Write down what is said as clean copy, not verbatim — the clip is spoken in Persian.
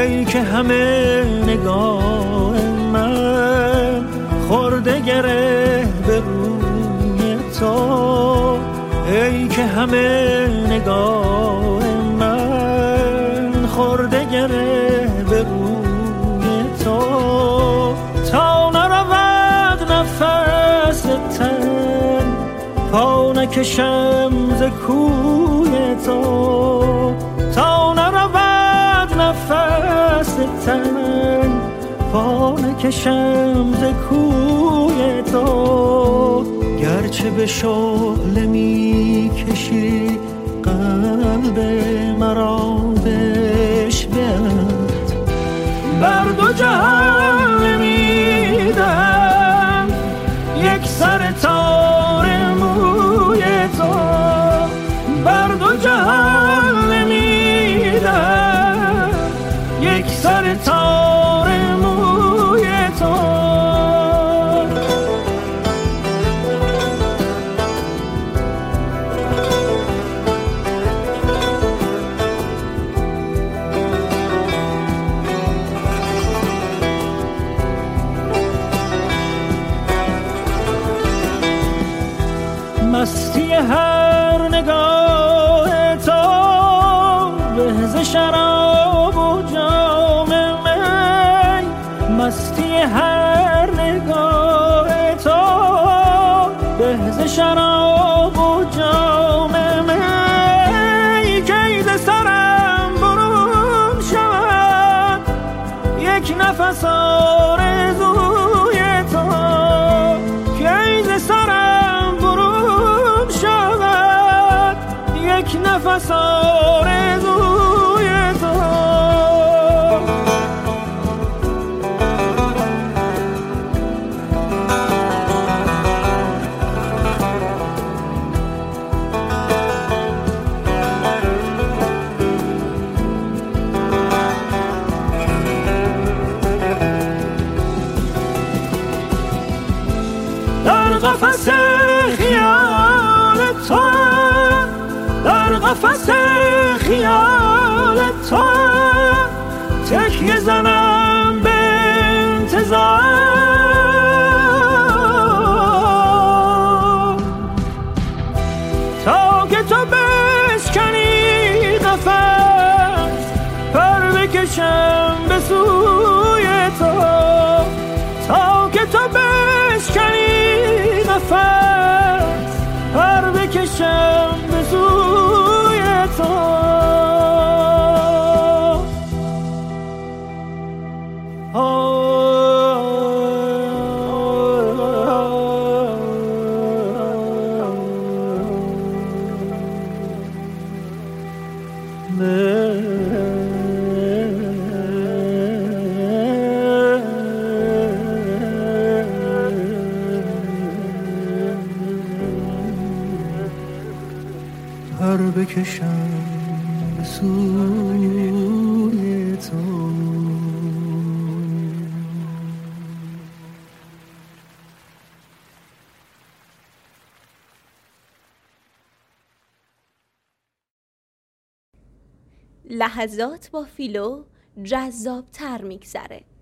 ای که همه نگاه من خورده گره به روی تو، ای که همه نگاه من خورده گره به روی تو، تا نرود نفس تن پا نکشم ز کوی تو، تا نرود نفس تن پا نکشم ز کوی تو، گرچه به شعله می کشی قلب مرا بشبت، بر دو جهان نمیدم یک سر تار موی تو، بر دو جهان نمیدم یک سر تار موی تو. مستی هر نگاه تو به ز شراب و جام می، مستی هر نگاه تو به ز شراب و جام می، کی ز سرم برون شود یک نفس آرزوی تو، کی ز سرم برون شود یک نفس آرزوی تو. در قفس خیال تو، در قفس خیال تو تکیه زنم به انتظار، تا که تو بشکنی قفس پر بکشم به سوی تو، تا که تو بشکنی نفس پر بکشم به سوی تو. پر بکشم به سوی تو. لحظات با فیلو جذاب‌تر می‌گذره.